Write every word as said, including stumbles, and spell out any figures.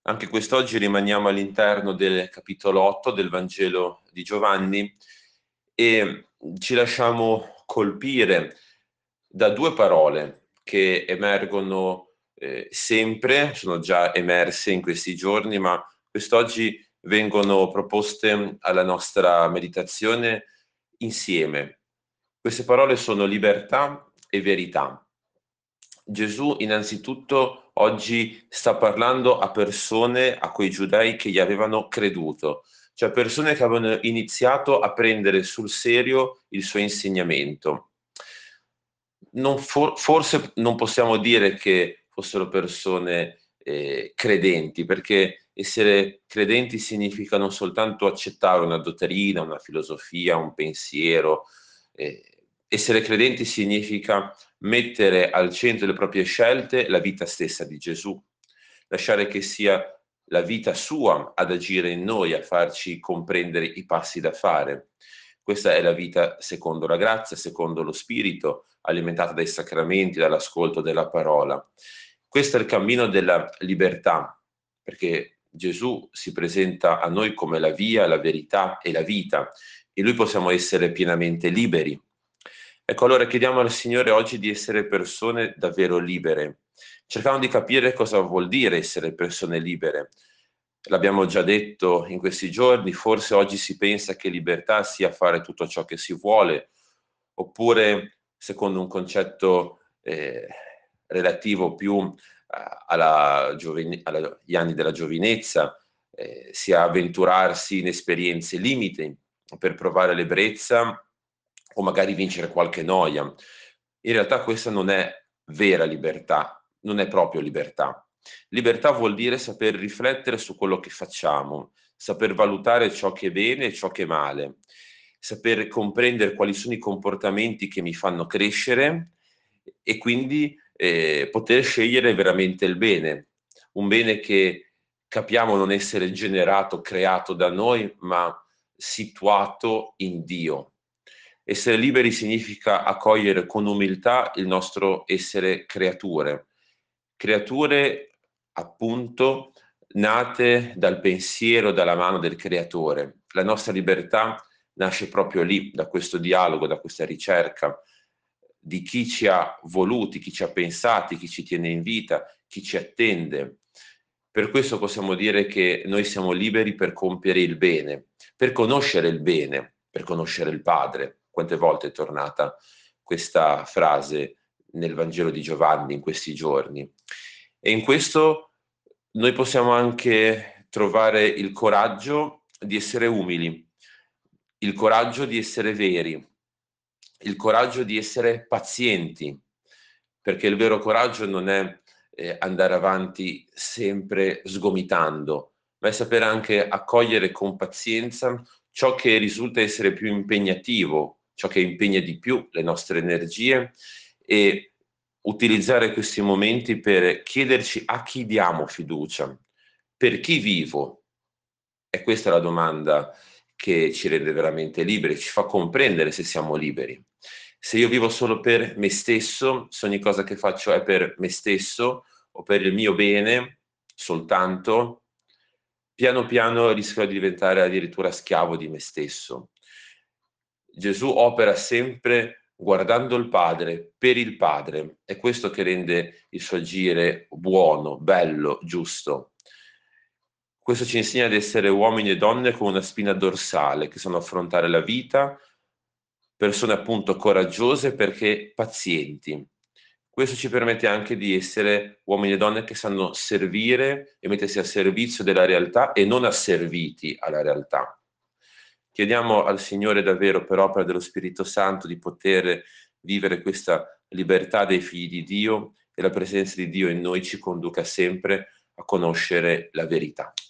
Anche quest'oggi rimaniamo all'interno del capitolo otto del Vangelo di Giovanni e ci lasciamo colpire da due parole che emergono eh, sempre, sono già emerse in questi giorni, ma quest'oggi vengono proposte alla nostra meditazione insieme. Queste parole sono libertà e verità. Gesù innanzitutto oggi sta parlando a persone, a quei giudei che gli avevano creduto, cioè persone che avevano iniziato a prendere sul serio il suo insegnamento. Non for- forse non possiamo dire che fossero persone eh, credenti, perché essere credenti significa non soltanto accettare una dottrina, una filosofia, un pensiero. eh, Essere credenti significa mettere al centro delle proprie scelte la vita stessa di Gesù, lasciare che sia la vita sua ad agire in noi, a farci comprendere i passi da fare. Questa è la vita secondo la grazia, secondo lo Spirito, alimentata dai sacramenti, dall'ascolto della parola. Questo è il cammino della libertà, perché Gesù si presenta a noi come la via, la verità e la vita, e lui possiamo essere pienamente liberi. Ecco, allora chiediamo al Signore oggi di essere persone davvero libere. Cerchiamo di capire cosa vuol dire essere persone libere. L'abbiamo già detto in questi giorni, forse oggi si pensa che libertà sia fare tutto ciò che si vuole, oppure secondo un concetto eh, relativo più eh, alla giovine- agli anni della giovinezza, eh, sia avventurarsi in esperienze limite per provare l'ebbrezza o magari vincere qualche noia. In realtà questa non è vera libertà, non è proprio libertà. Libertà vuol dire saper riflettere su quello che facciamo, saper valutare ciò che è bene e ciò che è male, saper comprendere quali sono i comportamenti che mi fanno crescere e quindi eh, poter scegliere veramente il bene, un bene che capiamo non essere generato, creato da noi, ma situato in Dio. Essere liberi significa accogliere con umiltà il nostro essere creature, creature appunto nate dal pensiero, dalla mano del creatore. La nostra libertà nasce proprio lì, da questo dialogo, da questa ricerca di chi ci ha voluti, chi ci ha pensati, chi ci tiene in vita, chi ci attende. Per questo possiamo dire che noi siamo liberi per compiere il bene, per conoscere il bene, per conoscere il Padre. Quante volte è tornata questa frase nel Vangelo di Giovanni in questi giorni? E in questo noi possiamo anche trovare il coraggio di essere umili, il coraggio di essere veri, il coraggio di essere pazienti, perché il vero coraggio non è eh, andare avanti sempre sgomitando, ma è sapere anche accogliere con pazienza ciò che risulta essere più impegnativo, ciò che impegna di più le nostre energie e utilizzare questi momenti per chiederci a chi diamo fiducia, per chi vivo. E questa è la domanda che ci rende veramente liberi, ci fa comprendere se siamo liberi. Se io vivo solo per me stesso, se ogni cosa che faccio è per me stesso o per il mio bene soltanto, piano piano rischio di diventare addirittura schiavo di me stesso. Gesù opera sempre guardando il Padre, per il Padre, è questo che rende il suo agire buono, bello, giusto. Questo ci insegna ad essere uomini e donne con una spina dorsale, che sanno affrontare la vita, persone appunto coraggiose perché pazienti. Questo ci permette anche di essere uomini e donne che sanno servire e mettersi a servizio della realtà e non asserviti alla realtà. Chiediamo al Signore davvero per opera dello Spirito Santo di poter vivere questa libertà dei figli di Dio e la presenza di Dio in noi ci conduca sempre a conoscere la verità.